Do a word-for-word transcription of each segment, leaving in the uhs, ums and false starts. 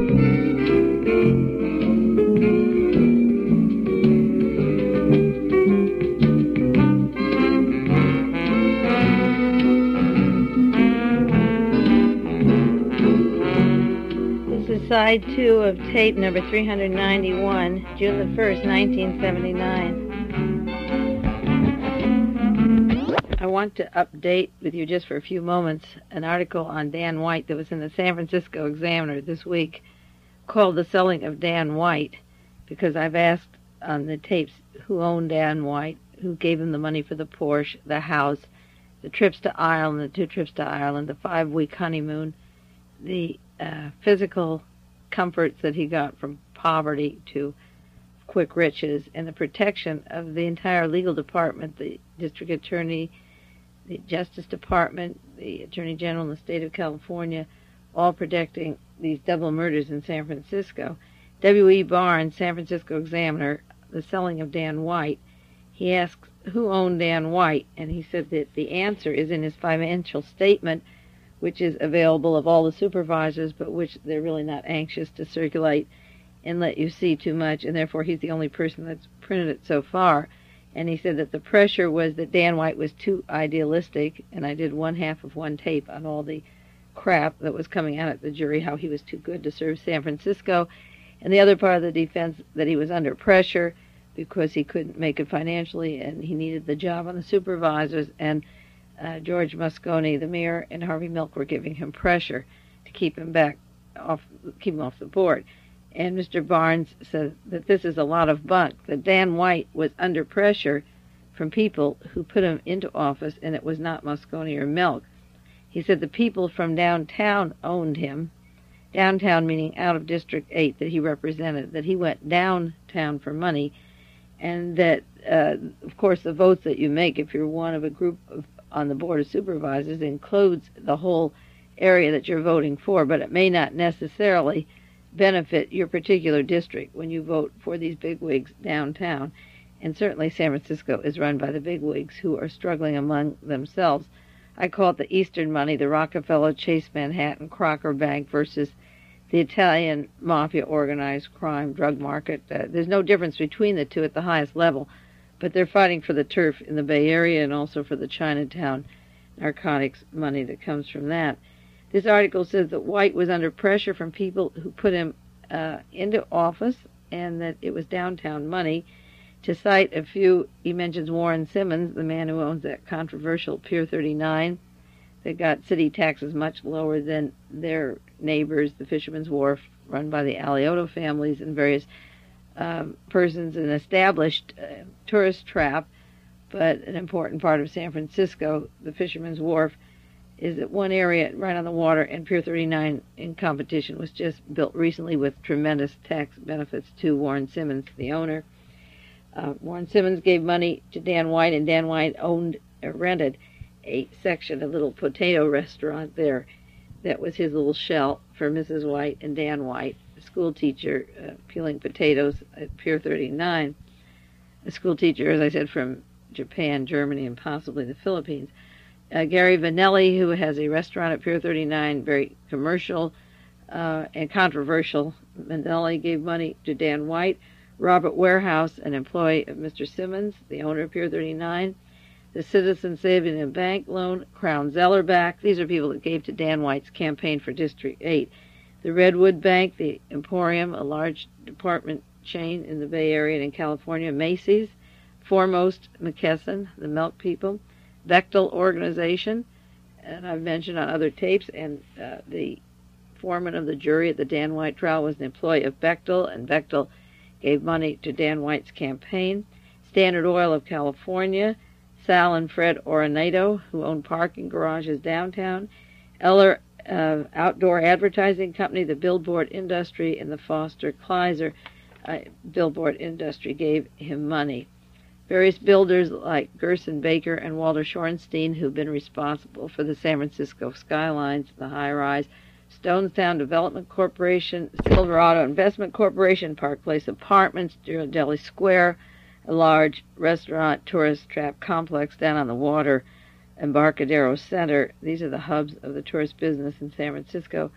Side two of tape number three hundred ninety-one, June the first, nineteen seventy-nine. I want to update with you just for a few moments an article on Dan White that was in the San Francisco Examiner this week called The Selling of Dan White, because I've asked on the tapes who owned Dan White, who gave him the money for the Porsche, the house, the trips to Ireland, the two trips to Ireland, the five-week honeymoon, the uh, physical comforts that he got from poverty to quick riches, and the protection of the entire legal department, the district attorney, the Justice Department, the Attorney General in the state of California, all protecting these double murders in San Francisco. W E Barnes, San Francisco Examiner, The Selling of Dan White, he asks who owned Dan White, and he said that the answer is in his financial statement, which is available of all the supervisors, but which they're really not anxious to circulate and let you see too much, and therefore he's the only person that's printed it so far. And he said that the pressure was that Dan White was too idealistic, and I did one half of one tape on all the crap that was coming out at the jury, how he was too good to serve San Francisco, and the other part of the defense that he was under pressure because he couldn't make it financially, and he needed the job on the supervisors, and Uh, George Moscone, the mayor, and Harvey Milk were giving him pressure to keep him back off, keep him off the board. And Mister Barnes said that this is a lot of bunk, that Dan White was under pressure from people who put him into office, and it was not Moscone or Milk. He said the people from downtown owned him, downtown meaning out of District eight that he represented, that he went downtown for money, and that, uh, of course, the votes that you make if you're one of a group of on the Board of Supervisors includes the whole area that you're voting for, but it may not necessarily benefit your particular district when you vote for these bigwigs downtown. And certainly San Francisco is run by the bigwigs who are struggling among themselves. I call it the Eastern money, the Rockefeller, Chase Manhattan, Crocker Bank versus the Italian mafia organized crime drug market. Uh, there's no difference between the two at the highest level, but they're fighting for the turf in the Bay Area and also for the Chinatown narcotics money that comes from that. This article says that White was under pressure from people who put him uh, into office, and that it was downtown money. To cite a few, he mentions Warren Simmons, the man who owns that controversial Pier thirty-nine that got city taxes much lower than their neighbors, the Fisherman's Wharf, run by the Alioto families and various Um, persons, an established uh, tourist trap, but an important part of San Francisco. The Fisherman's Wharf is at one area right on the water, and Pier thirty-nine in competition was just built recently with tremendous tax benefits to Warren Simmons, the owner. Uh, Warren Simmons gave money to Dan White, and Dan White owned or rented a section, a little potato restaurant there that was his little shell for Missus White and Dan White, a school teacher uh, peeling potatoes at Pier thirty-nine, a school teacher, as I said, from Japan, Germany, and possibly the Philippines. Uh, Gary Vanelli, who has a restaurant at Pier thirty-nine, very commercial uh, and controversial. Vanelli gave money to Dan White. Robert Warehouse, an employee of Mister Simmons, the owner of Pier thirty-nine. The Citizen Savings and Bank loan, Crown Zellerbach. These are people that gave to Dan White's campaign for District eight. The Redwood Bank, the Emporium, a large department chain in the Bay Area and in California. Macy's, Foremost McKesson, the milk people. Bechtel Organization, and I've mentioned on other tapes, and uh, the foreman of the jury at the Dan White trial was an employee of Bechtel, and Bechtel gave money to Dan White's campaign. Standard Oil of California, Sal and Fred Oronato, who own parking garages downtown. Eller uh, Outdoor Advertising Company, the billboard industry, and the Foster Kleiser uh, billboard industry gave him money. Various builders like Gerson Baker and Walter Shorenstein, who've been responsible for the San Francisco skylines, the high-rise, Stonestown Development Corporation, Silverado Investment Corporation, Park Place Apartments, Ghirardelli Square, a large restaurant tourist trap complex down on the water, Embarcadero Center. These are the hubs of the tourist business in San Francisco.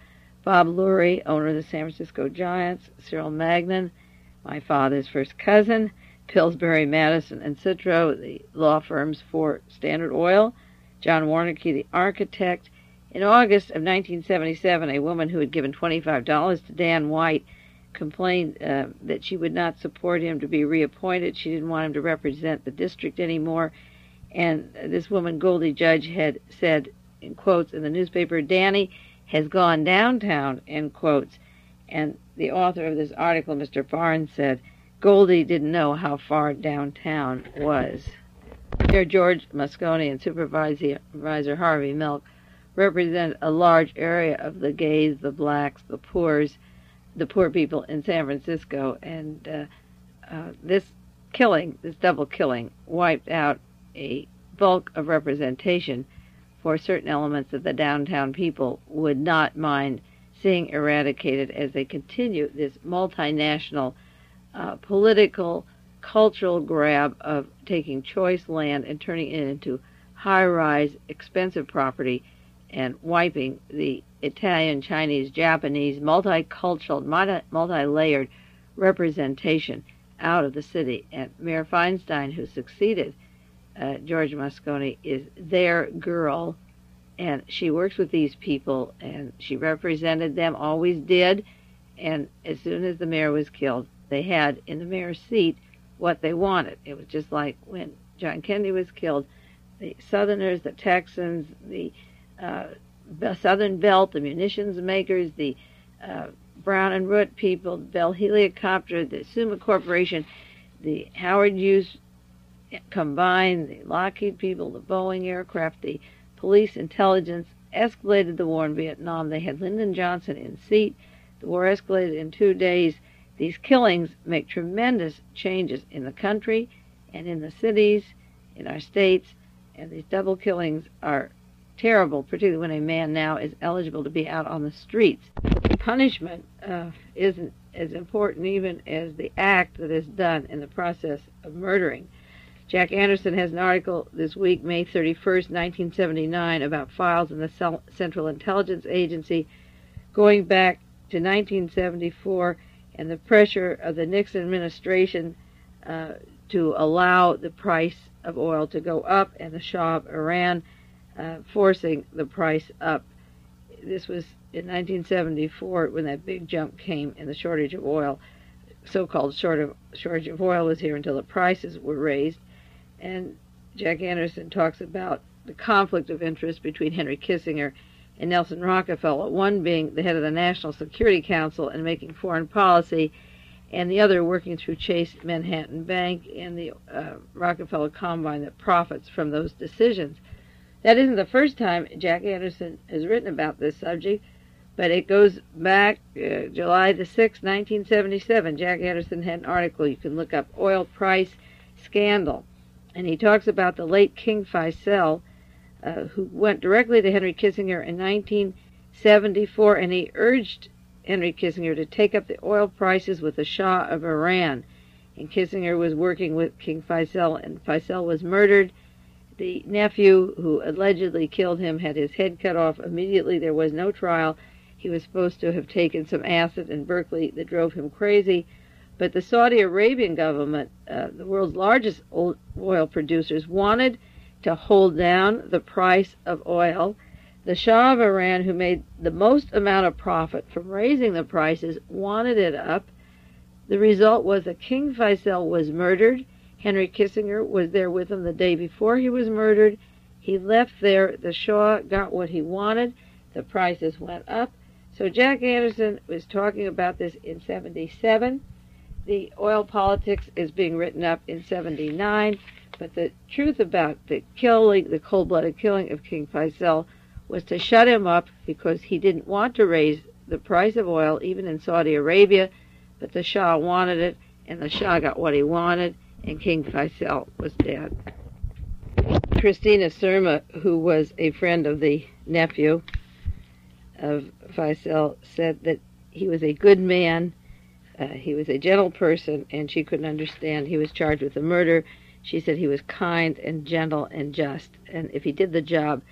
Bob Lurie, owner of the San Francisco Giants, Cyril Magnan, my father's first cousin, Pillsbury, Madison, and Citro, the law firms for Standard Oil, John Warnke, the architect. In August of nineteen seventy-seven, a woman who had given twenty-five dollars to Dan White complained uh, that she would not support him to be reappointed. She didn't want him to represent the district anymore. And this woman, Goldie Judge, had said, in quotes, in the newspaper, Danny has gone downtown, end quotes. And the author of this article, Mister Barnes, said, Goldie didn't know how far downtown was. Mayor George Moscone and Supervisor, Supervisor Harvey Milk represent a large area of the gays, the blacks, the poors, the poor people in San Francisco. And uh, uh, this killing, this double killing, wiped out a bulk of representation for certain elements that the downtown people would not mind seeing eradicated as they continue this multinational uh, political, cultural grab of taking choice land and turning it into high-rise, expensive property and wiping the Italian, Chinese, Japanese, multicultural, multi-layered representation out of the city. And Mayor Feinstein, who succeeded uh, George Moscone, is their girl, and she works with these people, and she represented them, always did, and as soon as the mayor was killed, they had in the mayor's seat what they wanted. It was just like when John Kennedy was killed, the Southerners, the Texans, the uh, Southern Belt, the munitions makers, the uh, Brown and Root people, the Bell Helicopter, the Summa Corporation, the Howard Hughes combined, the Lockheed people, the Boeing aircraft, the police intelligence, escalated the war in Vietnam. They had Lyndon Johnson in seat. The war escalated in two days. These killings make tremendous changes in the country and in the cities, in our states, and these double killings are terrible, particularly when a man now is eligible to be out on the streets. Punishment uh, isn't as important even as the act that is done in the process of murdering. Jack Anderson has an article this week, May thirty-first, nineteen seventy-nine, about files in the Central Intelligence Agency going back to nineteen seventy-four and the pressure of the Nixon administration uh, to allow the price of oil to go up, and the Shah of Iran uh, forcing the price up. This was in nineteen seventy-four when that big jump came in the shortage of oil. So-called short of, shortage of oil was here until the prices were raised. And Jack Anderson talks about the conflict of interest between Henry Kissinger and Nelson Rockefeller, one being the head of the National Security Council and making foreign policy, and the other working through Chase Manhattan Bank and the uh, Rockefeller Combine that profits from those decisions. That isn't the first time Jack Anderson has written about this subject, but it goes back uh, July the sixth, nineteen seventy-seven. Jack Anderson had an article you can look up, Oil Price Scandal. And he talks about the late King Faisal, uh, who went directly to Henry Kissinger in nineteen seventy-four, and he urged Henry Kissinger to take up the oil prices with the Shah of Iran. And Kissinger was working with King Faisal, and Faisal was murdered. The nephew who allegedly killed him had his head cut off immediately. There was no trial. He was supposed to have taken some acid in Berkeley that drove him crazy. But the Saudi Arabian government, uh, the world's largest oil producers, wanted to hold down the price of oil. The Shah of Iran, who made the most amount of profit from raising the prices, wanted it up. The result was that King Faisal was murdered. Henry Kissinger was there with him the day before he was murdered. He left there. The Shah got what he wanted. The prices went up. So Jack Anderson was talking about this in seventy-seven. The oil politics is being written up in seventy-nine, but the truth about the killing, the cold-blooded killing of King Faisal, was to shut him up because he didn't want to raise the price of oil, even in Saudi Arabia, but the Shah wanted it, and the Shah got what he wanted, and King Faisal was dead. Christina Surma, who was a friend of the nephew of Faisal, said that he was a good man. Uh, he was a gentle person, and she couldn't understand. He was charged with a murder. She said he was kind and gentle and just, and if he did the job,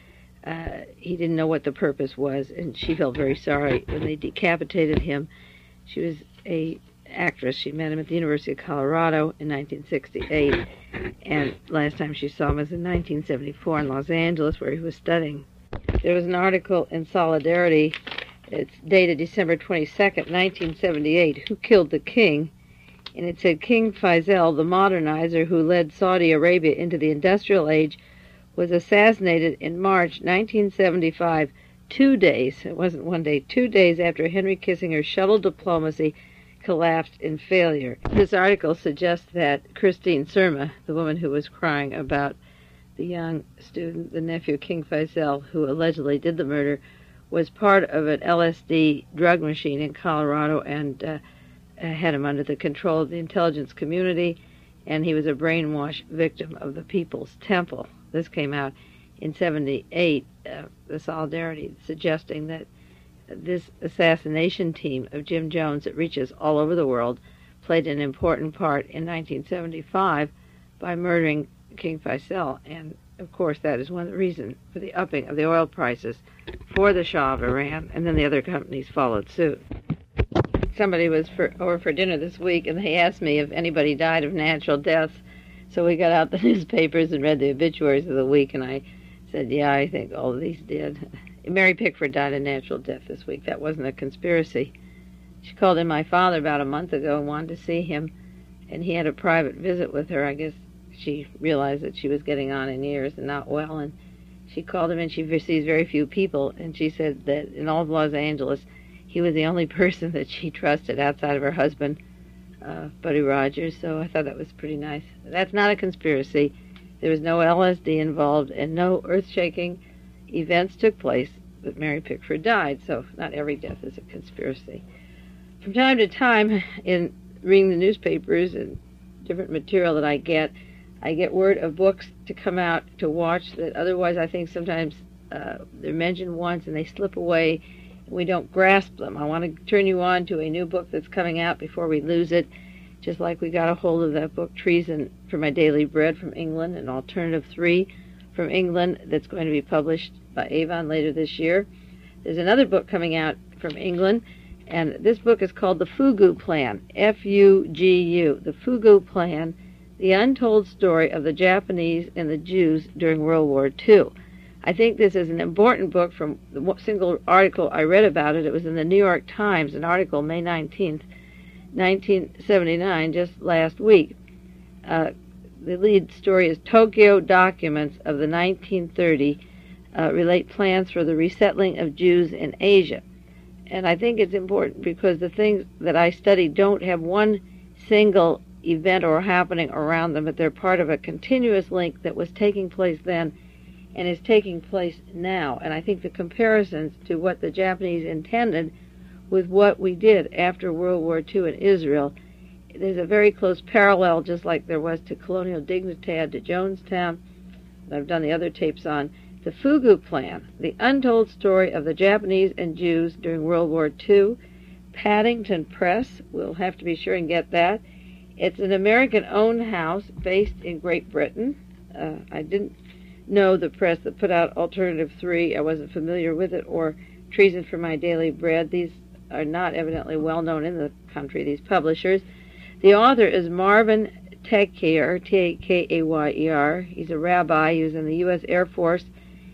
Uh, he didn't know what the purpose was, and she felt very sorry when they decapitated him. She was a actress. She met him at the University of Colorado in nineteen sixty-eight, and last time she saw him was in nineteen seventy-four in Los Angeles, where he was studying. There was an article in Solidarity. It's dated December twenty-second, nineteen seventy-eight, Who Killed the King? And it said, King Faisal, the modernizer who led Saudi Arabia into the industrial age, was assassinated in March nineteen seventy-five, two days, it wasn't one day, two days after Henry Kissinger's shuttle diplomacy collapsed in failure. This article suggests that Christine Surma, the woman who was crying about the young student, the nephew King Faisal, who allegedly did the murder, was part of an L S D drug machine in Colorado and uh, had him under the control of the intelligence community, and he was a brainwashed victim of the People's Temple. This came out in seventy-eight, uh, the Solidarity, suggesting that this assassination team of Jim Jones that reaches all over the world played an important part in nineteen seventy-five by murdering King Faisal. And, of course, that is one of the reasons for the upping of the oil prices for the Shah of Iran, and then the other companies followed suit. Somebody was for, over for dinner this week, and they asked me if anybody died of natural deaths. So we got out the newspapers and read the obituaries of the week, and I said, yeah, I think all of these did. Mary Pickford died a natural death this week. That wasn't a conspiracy. She called in my father about a month ago and wanted to see him, and he had a private visit with her. I guess she realized that she was getting on in years and not well, and she called him, and she sees very few people, and she said that in all of Los Angeles, he was the only person that she trusted outside of her husband, uh, Buddy Rogers, so I thought that was pretty nice. That's not a conspiracy. There was no L S D involved, and no earth-shaking events took place, but Mary Pickford died, so not every death is a conspiracy. From time to time, in reading the newspapers and different material that I get, I get word of books to come out to watch that otherwise I think sometimes uh, they're mentioned once and they slip away and we don't grasp them. I want to turn you on to a new book that's coming out before we lose it, just like we got a hold of that book, Treason for My Daily Bread from England, an alternative three from England that's going to be published by Avon later this year. There's another book coming out from England, and this book is called The Fugu Plan, F U G U, The Fugu Plan, The Untold Story of the Japanese and the Jews During World War Two. I think this is an important book. From the single article I read about it, it was in the New York Times, an article May nineteenth, nineteen seventy-nine, just last week. Uh, the lead story is Tokyo Documents of the nineteen thirty uh, relate plans for the resettling of Jews in Asia. And I think it's important because the things that I study don't have one single event or happening around them, but they're part of a continuous link that was taking place then and is taking place now. And I think the comparisons to what the Japanese intended with what we did after World War Two in Israel, there's a very close parallel, just like there was to Colonial Dignidad, to Jonestown, that I've done the other tapes on. The Fugu Plan, The Untold Story of the Japanese and Jews During World War Two, Paddington Press. We'll have to be sure and get that. It's an American-owned house based in Great Britain. Uh, I didn't know the press that put out Alternative three. I wasn't familiar with it, or Treason for My Daily Bread. These are not evidently well-known in the country, these publishers. The author is Marvin Takeyer, T A K A Y E R. He's a rabbi. He was in the U S Air Force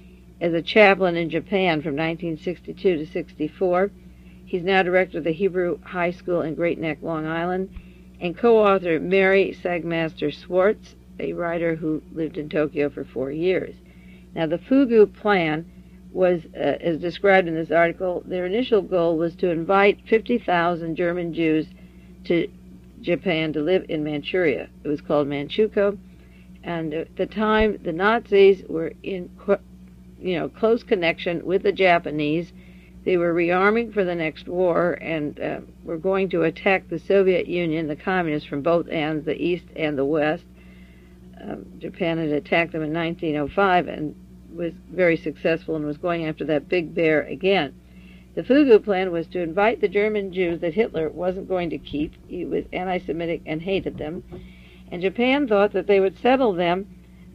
as a chaplain in Japan from nineteen sixty-two to sixty-four. He's now director of the Hebrew High School in Great Neck, Long Island, and co-author Mary Sagmaster Swartz, a writer who lived in Tokyo for four years. Now, the Fugu Plan was, uh, as described in this article, their initial goal was to invite fifty thousand German Jews to Japan to live in Manchuria. It was called Manchukuo, and at the time the Nazis were in you know, close connection with the Japanese. They were rearming for the next war and uh, were going to attack the Soviet Union, the communists from both ends, the East and the West. Um, Japan had attacked them in nineteen oh five and was very successful and was going after that big bear again. The Fugu Plan was to invite the German Jews that Hitler wasn't going to keep. He was anti-Semitic and hated them. And Japan thought that they would settle them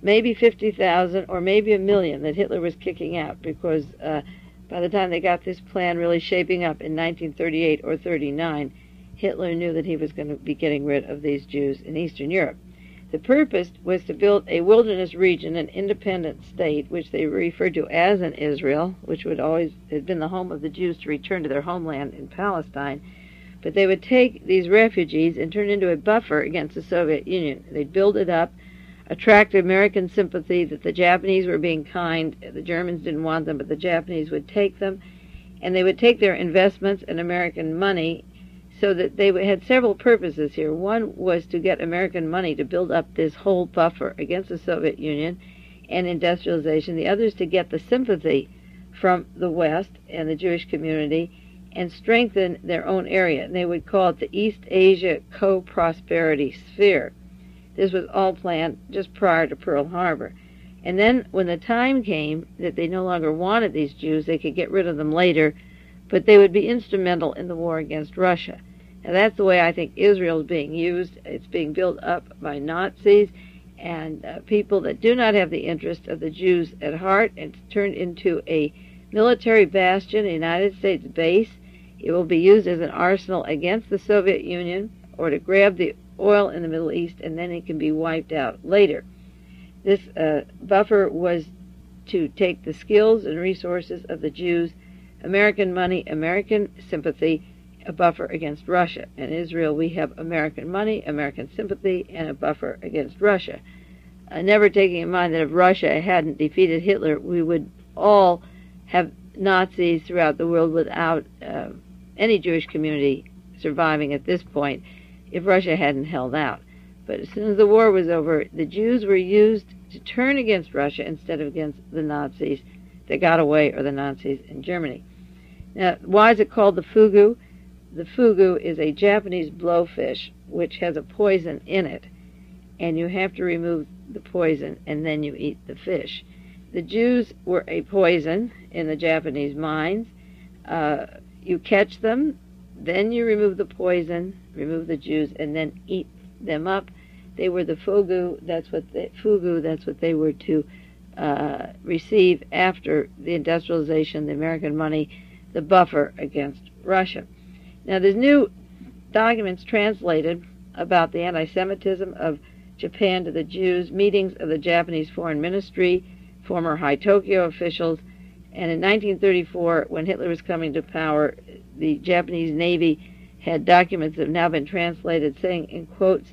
maybe fifty thousand or maybe a million that Hitler was kicking out, because uh, by the time they got this plan really shaping up in nineteen thirty-eight or thirty-nine, Hitler knew that he was going to be getting rid of these Jews in Eastern Europe. The purpose was to build a wilderness region, an independent state, which they referred to as an Israel, which would always have been the home of the Jews to return to their homeland in Palestine. But they would take these refugees and turn into a buffer against the Soviet Union. They'd build it up, attract American sympathy that the Japanese were being kind, the Germans didn't want them, but the Japanese would take them, and they would take their investments and American money, so that they had several purposes here. One was to get American money to build up this whole buffer against the Soviet Union and industrialization. The other is to get the sympathy from the West and the Jewish community and strengthen their own area. And they would call it the East Asia Co-Prosperity Sphere. This was all planned just prior to Pearl Harbor. And then when the time came that they no longer wanted these Jews, they could get rid of them later, but they would be instrumental in the war against Russia. Now that's the way I think Israel is being used. It's being built up by Nazis and uh, people that do not have the interest of the Jews at heart. It's turned into a military bastion, a United States base. It will be used as an arsenal against the Soviet Union or to grab the oil in the Middle East, and then it can be wiped out later. This uh, buffer was to take the skills and resources of the Jews, American money, American sympathy, a buffer against Russia. In Israel, we have American money, American sympathy, and a buffer against Russia. Uh, never taking in mind that if Russia hadn't defeated Hitler, we would all have Nazis throughout the world without uh, any Jewish community surviving at this point if Russia hadn't held out. But as soon as the war was over, the Jews were used to turn against Russia instead of against the Nazis that got away, or the Nazis in Germany. Now, why is it called the fugu? The fugu is a Japanese blowfish which has a poison in it, and you have to remove the poison and then you eat the fish. The Jews were a poison in the Japanese minds. Uh, you catch them, then you remove the poison, remove the Jews, and then eat them up. They were the fugu. That's what they, fugu. That's what they were to uh, receive after the industrialization, the American money, the buffer against Russia. Now, there's new documents translated about the anti-Semitism of Japan to the Jews, meetings of the Japanese Foreign Ministry, former High Tokyo officials, and in nineteen thirty-four, when Hitler was coming to power, the Japanese Navy had documents that have now been translated saying, in quotes,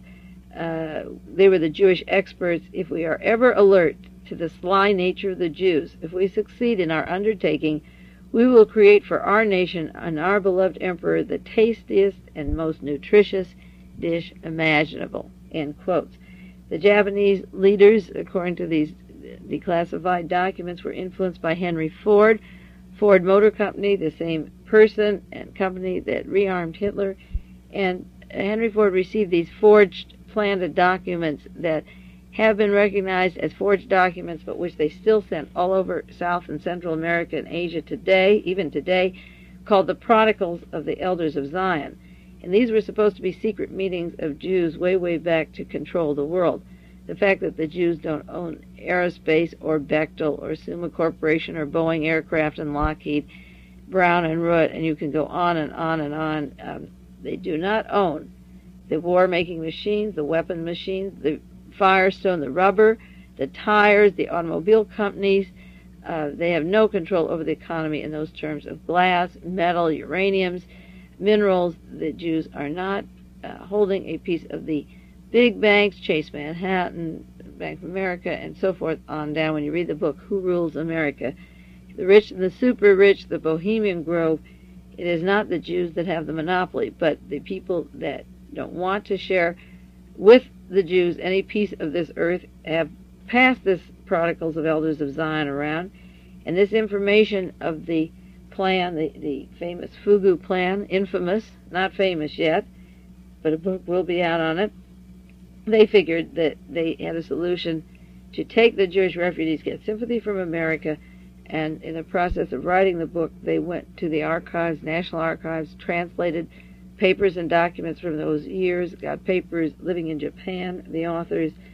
uh, they were the Jewish experts, if we are ever alert to the sly nature of the Jews, if we succeed in our undertaking, we will create for our nation and our beloved emperor the tastiest and most nutritious dish imaginable, end quotes. The Japanese leaders, according to these declassified documents, were influenced by Henry Ford, Ford Motor Company, the same person and company that rearmed Hitler, and Henry Ford received these forged planted documents that have been recognized as forged documents, but which they still sent all over South and Central America and Asia today, even today, called the Protocols of the Elders of Zion. And these were supposed to be secret meetings of Jews way, way back to control the world. The fact that the Jews don't own Aerospace or Bechtel or Summa Corporation or Boeing Aircraft and Lockheed, Brown and Root, and you can go on and on and on. Um, they do not own the war-making machines, the weapon machines, the Firestone, the rubber, the tires, the automobile companies. Uh, they have no control over the economy in those terms of glass, metal, uraniums, minerals. The Jews are not uh, holding a piece of the big banks, Chase Manhattan, Bank of America, and so forth on down. When you read the book, Who Rules America? The rich and the super rich, the Bohemian Grove, it is not the Jews that have the monopoly, but the people that don't want to share with the Jews any piece of this earth have passed this Protocols of Elders of Zion around, and this information of the plan, the, the famous Fugu plan, infamous, not famous yet, but a book will be out on it. They figured that they had a solution to take the Jewish refugees, get sympathy from America, and in the process of writing the book, they went to the archives, National Archives, translated papers and documents from those years, got papers living in Japan, the authors,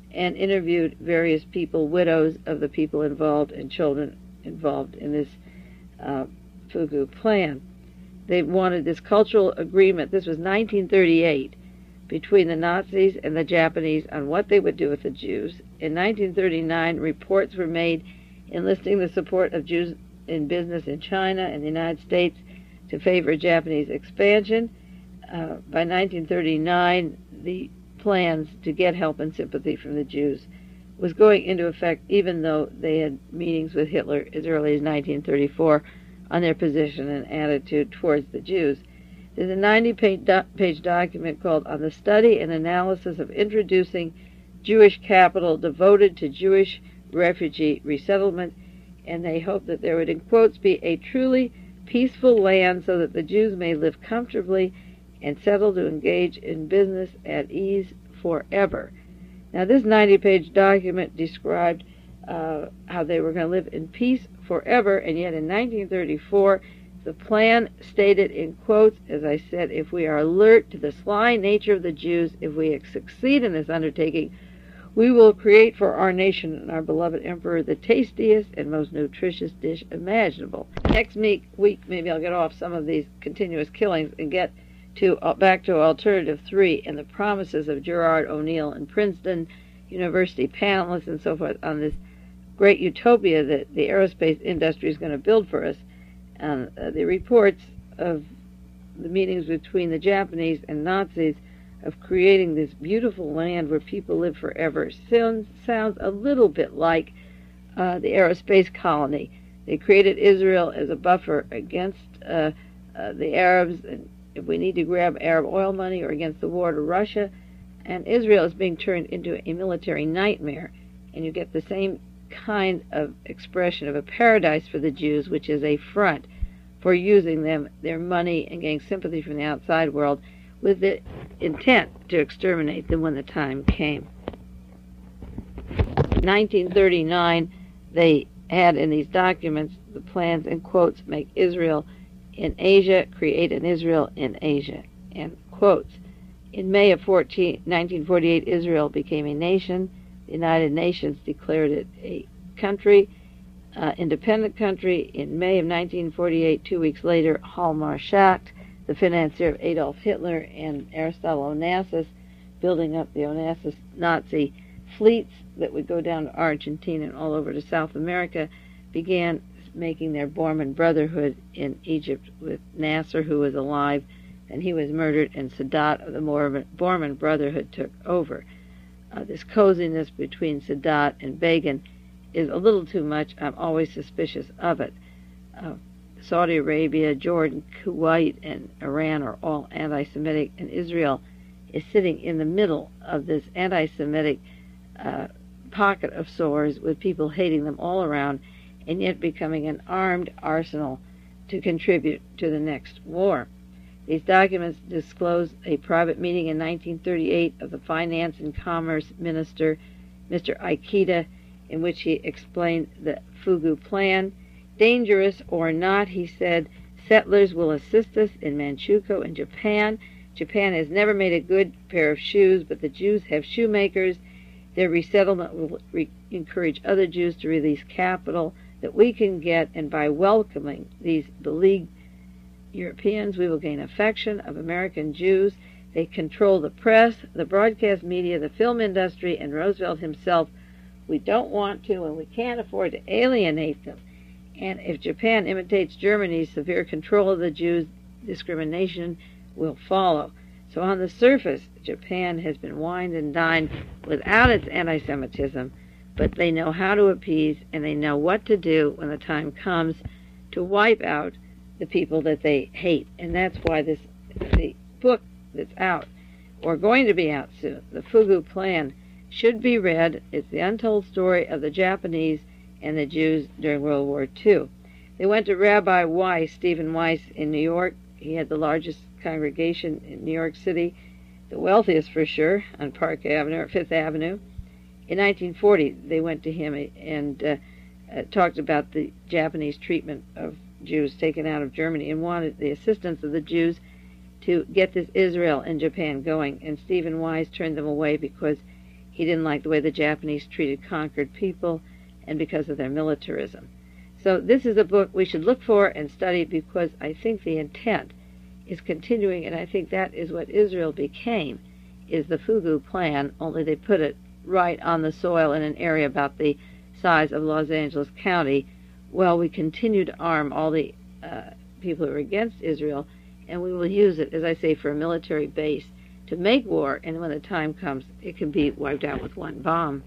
and interviewed various people, widows of the people involved and children involved in this uh, Fugu plan. They wanted this cultural agreement. This was nineteen thirty-eight, between the Nazis and the Japanese on what they would do with the Jews. In nineteen thirty-nine, reports were made enlisting the support of Jews in business in China and the United States to favor Japanese expansion. Uh, by nineteen thirty-nine, the plans to get help and sympathy from the Jews was going into effect, even though they had meetings with Hitler as early as nineteen thirty-four on their position and attitude towards the Jews. There's a ninety-page do- document called On the Study and Analysis of Introducing Jewish Capital Devoted to Jewish Refugee Resettlement, and they hope that there would, in quotes, be a truly peaceful land so that the Jews may live comfortably and settle to engage in business at ease forever. Now, this ninety-page document described uh, how they were going to live in peace forever, and yet in nineteen thirty-four, the plan stated in quotes, as I said, if we are alert to the sly nature of the Jews, if we succeed in this undertaking, we will create for our nation and our beloved emperor the tastiest and most nutritious dish imaginable. Next week, week maybe I'll get off some of these continuous killings and get to uh, back to alternative three and the promises of Gerard O'Neill and Princeton University panelists and so forth on this great utopia that the aerospace industry is going to build for us. And uh, the reports of the meetings between the Japanese and Nazis of creating this beautiful land where people live forever sounds, sounds a little bit like uh, the aerospace colony. They created Israel as a buffer against uh, uh, the Arabs, and if we need to grab Arab oil money, or against the war to Russia. And Israel is being turned into a military nightmare, and you get the same kind of expression of a paradise for the Jews, which is a front for using them, their money, and getting sympathy from the outside world with the intent to exterminate them when the time came. In nineteen thirty-nine, they had in these documents the plans, in quotes, make Israel in Asia, create an Israel in Asia, end quotes. In May of nineteen forty-eight, Israel became a nation. The United Nations declared it a country, uh, independent country. In May of nineteen forty-eight, two weeks later, Hjalmar Schacht, the financier of Adolf Hitler, and Aristotle Onassis, building up the Onassis Nazi fleets that would go down to Argentina and all over to South America, began making their Borman Brotherhood in Egypt with Nasser, who was alive, and he was murdered, and Sadat of the Borman Brotherhood took over. Uh, this coziness between Sadat and Begin is a little too much. I'm always suspicious of it. Uh, Saudi Arabia, Jordan, Kuwait, and Iran are all anti-Semitic, and Israel is sitting in the middle of this anti-Semitic uh, pocket of sores with people hating them all around, and yet becoming an armed arsenal to contribute to the next war. These documents disclose a private meeting in nineteen thirty-eight of the Finance and Commerce Minister, Mister Ikeda, in which he explained the Fugu plan. Dangerous or not, he said, settlers will assist us in Manchukuo in Japan. Japan has never made a good pair of shoes, but the Jews have shoemakers. Their resettlement will re- encourage other Jews to release capital that we can get, and by welcoming these beleaguered Europeans, we will gain affection of American Jews. They control the press, the broadcast media, the film industry, and Roosevelt himself. We don't want to, and we can't afford to alienate them. And if Japan imitates Germany's severe control of the Jews, discrimination will follow. So on the surface, Japan has been wined and dined without its anti-Semitism, but they know how to appease, and they know what to do when the time comes to wipe out the people that they hate. And that's why this the book that's out, or going to be out soon, the Fugu Plan, should be read. It's the untold story of the Japanese and the Jews during World War Two. They went to Rabbi Weiss, Stephen Weiss, in New York. He had the largest congregation in New York City, the wealthiest for sure, on Park Avenue or Fifth Avenue. In nineteen forty, they went to him and uh, uh, talked about the Japanese treatment of Jews taken out of Germany and wanted the assistance of the Jews to get this Israel and Japan going. And Stephen Weiss turned them away because He didn't like the way the Japanese treated conquered people, and because of their militarism. So this is a book we should look for and study, because I think the intent is continuing, and I think that is what Israel became, is the Fugu Plan, only they put it right on the soil in an area about the size of Los Angeles County. Well, we continue to arm all the uh, people who are against Israel, and we will use it, as I say, for a military base to make war, and when the time comes, it can be wiped out with one bomb.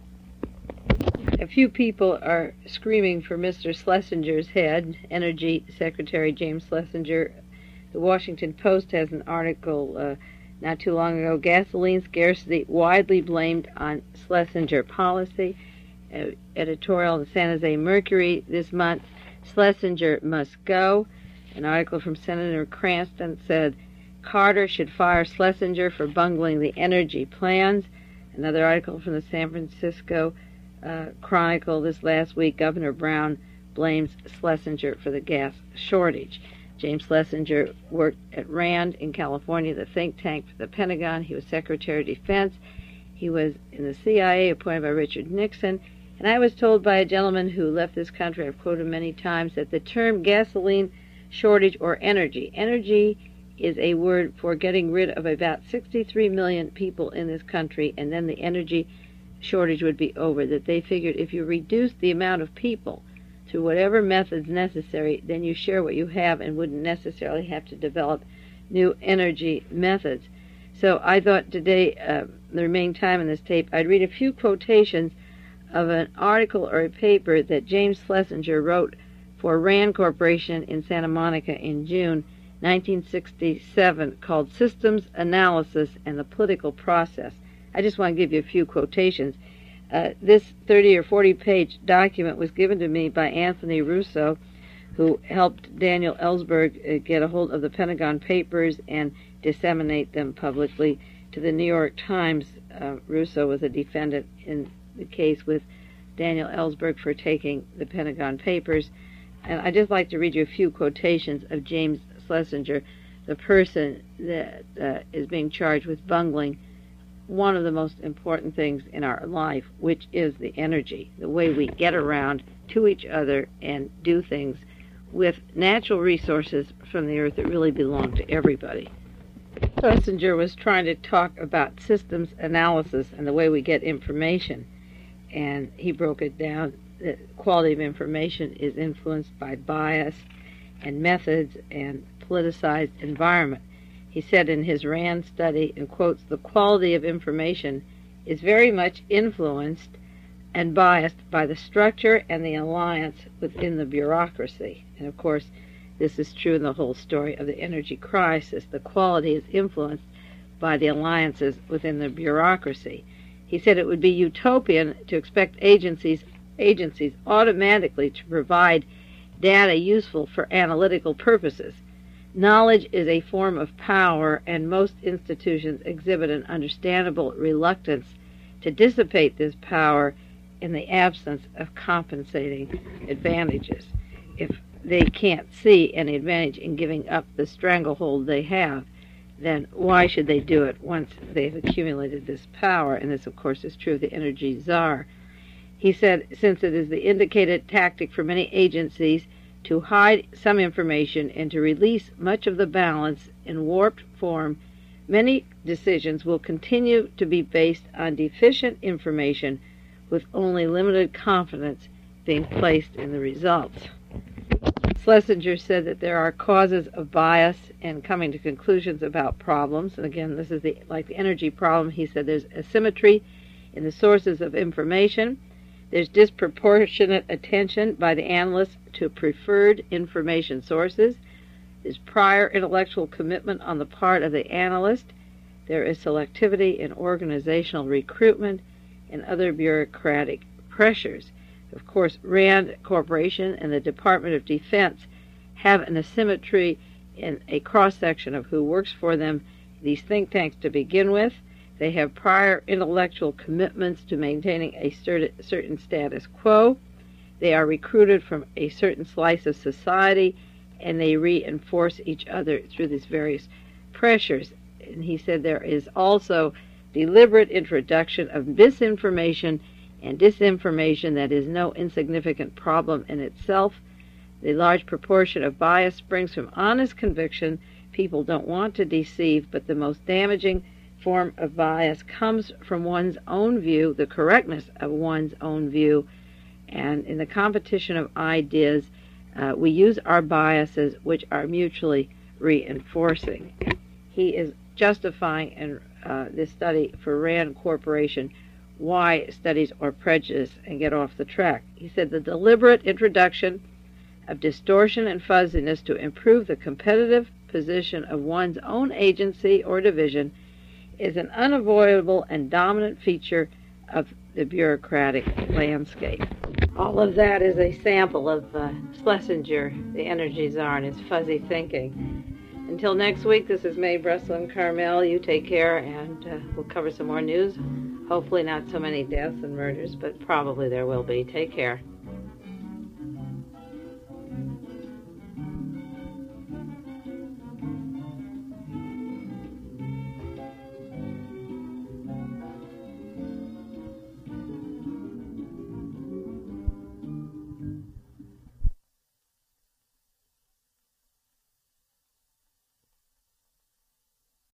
A few people are screaming for Mister Schlesinger's head, Energy Secretary James Schlesinger. The Washington Post has an article uh, not too long ago, Gasoline Scarcity Widely Blamed on Schlesinger Policy. Uh, editorial in the San Jose Mercury this month, Schlesinger must go. An article from Senator Cranston said Carter should fire Schlesinger for bungling the energy plans. Another article from the San Francisco uh, Chronicle this last week, Governor Brown blames Schlesinger for the gas shortage. James Schlesinger worked at RAND in California, the think tank for the Pentagon. He was Secretary of Defense. He was in the C I A, appointed by Richard Nixon. And I was told by a gentleman who left this country, I've quoted many times, that the term gasoline shortage or energy, energy is a word for getting rid of about sixty-three million people in this country, and then the energy shortage would be over. That they figured if you reduce the amount of people through whatever methods necessary, then you share what you have and wouldn't necessarily have to develop new energy methods. So I thought today, uh, the remaining time in this tape, I'd read a few quotations of an article or a paper that James Schlesinger wrote for RAND Corporation in Santa Monica in June nineteen sixty-seven, called Systems Analysis and the Political Process. I just want to give you a few quotations. Uh, this thirty or forty page document was given to me by Anthony Russo, who helped Daniel Ellsberg uh, get a hold of the Pentagon Papers and disseminate them publicly to the New York Times. Uh, Russo was a defendant in the case with Daniel Ellsberg for taking the Pentagon Papers. And I'd just like to read you a few quotations of James Schlesinger, the person that uh, is being charged with bungling one of the most important things in our life, which is the energy, the way we get around to each other and do things with natural resources from the earth that really belong to everybody. Schlesinger was trying to talk about systems analysis and the way we get information, and he broke it down. The quality of information is influenced by bias and methods and politicized environment. He said in his RAND study, and quotes, the quality of information is very much influenced and biased by the structure and the alliance within the bureaucracy. And of course, this is true in the whole story of the energy crisis. The quality is influenced by the alliances within the bureaucracy. He said it would be utopian to expect agencies agencies automatically to provide data useful for analytical purposes. Knowledge is a form of power, and most institutions exhibit an understandable reluctance to dissipate this power in the absence of compensating advantages. If they can't see any advantage in giving up the stranglehold they have, then why should they do it once they've accumulated this power? And this, of course, is true of the energy czar. He said, since it is the indicated tactic for many agencies to hide some information and to release much of the balance in warped form, many decisions will continue to be based on deficient information with only limited confidence being placed in the results. Schlesinger said that there are causes of bias and coming to conclusions about problems. And again, this is the like the energy problem. He said there's asymmetry in the sources of information. There's disproportionate attention by the analysts to preferred information sources. There's prior intellectual commitment on the part of the analyst. There is selectivity in organizational recruitment and other bureaucratic pressures. Of course, RAND Corporation and the Department of Defense have an asymmetry in a cross-section of who works for them. These think tanks, to begin with, they have prior intellectual commitments to maintaining a certain status quo. They are recruited from a certain slice of society, and they reinforce each other through these various pressures. And he said there is also deliberate introduction of misinformation and disinformation that is no insignificant problem in itself. The large proportion of bias springs from honest conviction. People don't want to deceive, but the most damaging form of bias comes from one's own view, the correctness of one's own view. And in the competition of ideas, uh, we use our biases, which are mutually reinforcing. He is justifying in uh, this study for Rand Corporation why studies are prejudiced and get off the track. He said the deliberate introduction of distortion and fuzziness to improve the competitive position of one's own agency or division is an unavoidable and dominant feature of the bureaucratic landscape. All of that is a sample of uh, Schlesinger, the energy czar, and his fuzzy thinking. Until next week, this is Mae Breslin Carmel. You take care, and uh, we'll cover some more news. Hopefully not so many deaths and murders, but probably there will be. Take care.